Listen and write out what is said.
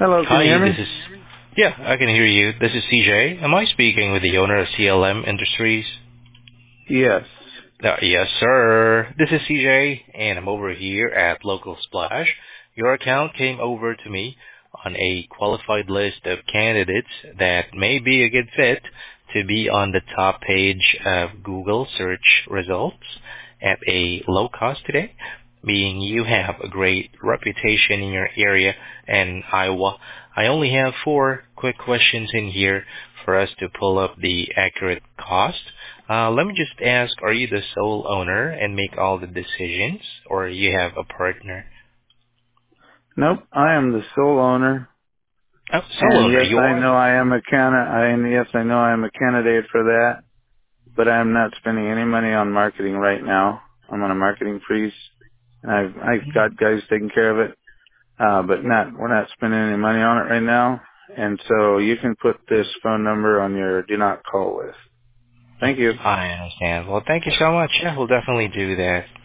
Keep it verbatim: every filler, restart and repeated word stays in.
Hello, can you Hi, hear this me? is. Yeah, I can hear you. This is C J. Am I speaking with the owner of C L M Industries? Yes. Uh, yes, sir. This is C J, and I'm over here at Local Splash. Your account came over to me on a qualified list of candidates that may be a good fit to be on the top page of Google search results at a low cost today, being you have a great reputation in your area and Iowa. I only have four quick questions in here for us to pull up the accurate cost. Uh, let me just ask, are you the sole owner and make all the decisions, or you have a partner? Nope, I am the sole owner. Oh, sole And owner, yes, you I are? know I am a candidate. I and yes, I know I am a candidate for that. But I am not spending any money on marketing right now. I'm on a marketing freeze. And I've I've got guys taking care of it. Uh, but not we're not spending any money on it right now. And so you can put this phone number on your do not call list. Thank you. I understand. Well, thank you so much. Yeah, we'll definitely do that.